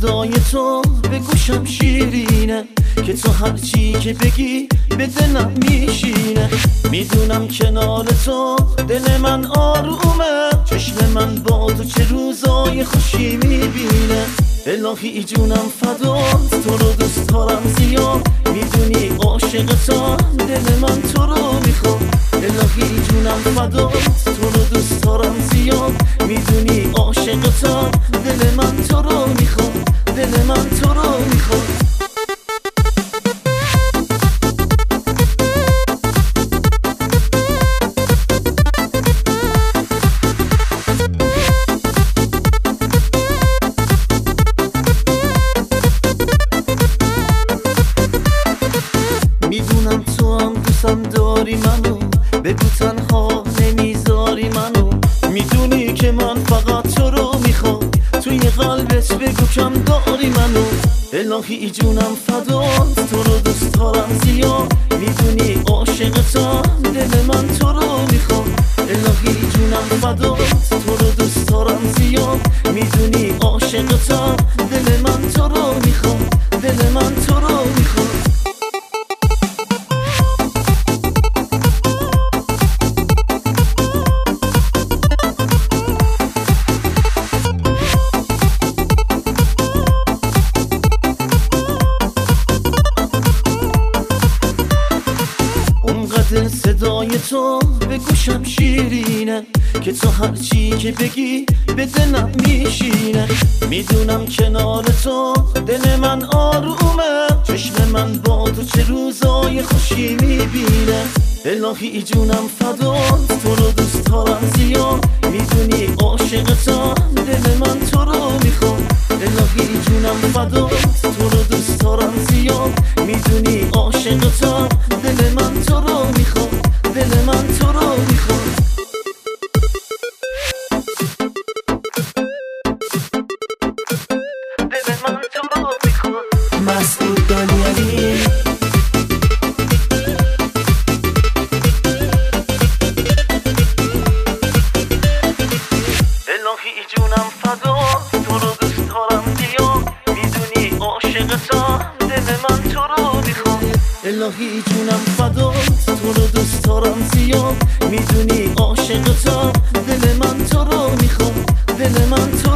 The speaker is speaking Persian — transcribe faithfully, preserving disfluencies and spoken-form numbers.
صدای تو به گوشم شیرینه که تو هرچی که بگی به دلم میشینه. میدونم کنار تو دل من آرومه، چشم من با تو چه روزای خوشی میبینه. الهی جونم فدات، تو رو دوست دارم زیاد، میدونی عاشقتم، دل من تو رو میخواد. الهی جونم فدات، تو رو دوست دارم زیاد، میدونی عاشقتم، دل من تو رو میخواد، دل من تو رو میخواد. میدونم تو هم دوستم داری منو، بگو تنها نمیذاری منو. میدونی که من فقط تو رو میخوام، توی قلبت بگو کم داری منو. الهی جونم فدات، تو رو دوست دارم زیاد، میدونی عاشقتم، دل من تو رو میخوام. الهی جونم فدات، تو رو دوست دارم زیاد، میدونی عاشقتم، دل من تو رو میخوام، دل من تو رو میخوام. صدای تو به گوشم شیرینه که تو هرچی که بگی به دلم میشینه. میدونم کنار تو دل من آرومه، چشم من با تو چه روزای خوشی میبینه. الهی جونم فدات، تو رو دوست دارم زیاد، میدونی عاشقتم، دل من تو رو میخواد. الهی جونم فدات، تو رو دوست دارم زیاد، میدونی عاشقتم، دل من تو رو میخواد، دل من تو رو میخواد. دل من تو رو میخواد. مسعود دانیالی. الهی جونم فدات، تو رو دوست دارم زیاد، میدونی عاشقتم، دل من تو رو میخواد. الهی جونم فدات، تو رو دوست دارم زیاد، میدونی عاشقتم، دل من تو رو میخواد، دل من تو